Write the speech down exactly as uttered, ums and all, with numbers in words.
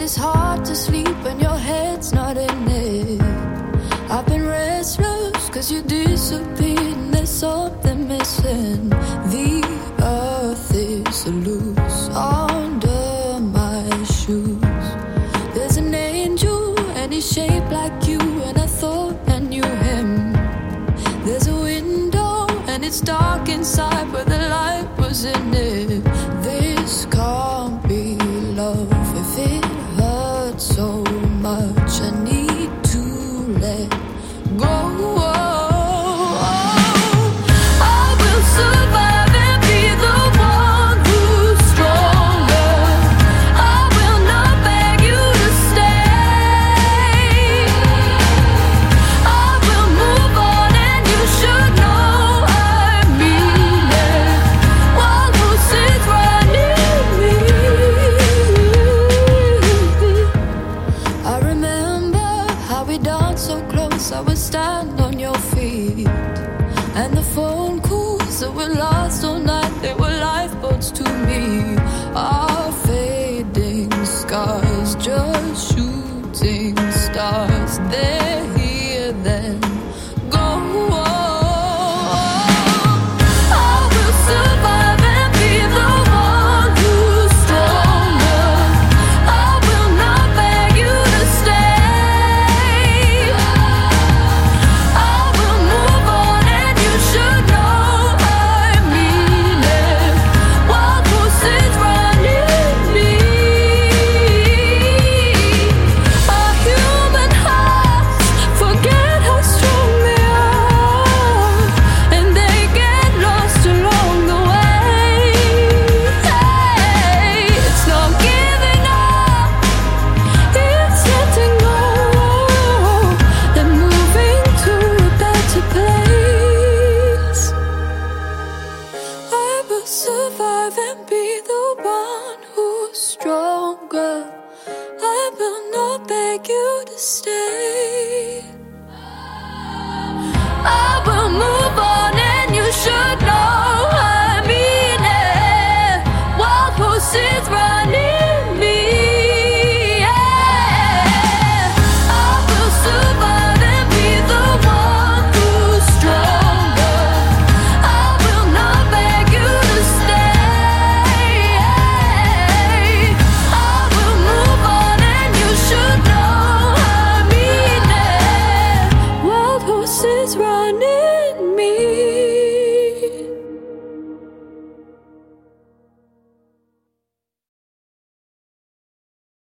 it's hard to sleep when your head's not in it. I've been restless cause you disappeared and there's something missing. The earth is loose under my shoes. There's an angel and he's shaped like you, and I thought I knew him. There's a window and it's dark inside, but the light was in it. This can't be love if it hurts so much. I need to let go. I will survive and be the one who's stronger. I will not beg you to stay. I will move on and you should know I mean it. While lucid's running me, I remember how we danced so close. I would stand on your feet, and the phone calls that were lost all night, they were lifeboats to me. Our fading scars, just shooting stars. They're here then, go on. I will survive and be the one who's stronger. I will not beg you to stay. I will move on and you should know I mean it. While lucid's running me, our human hearts forget how strong they are, and they get lost along the way. Hey, it's not giving up, it's letting go and moving to a better place. I will survive and be the one who's stronger. I will not beg you to stay. I will move on and you should know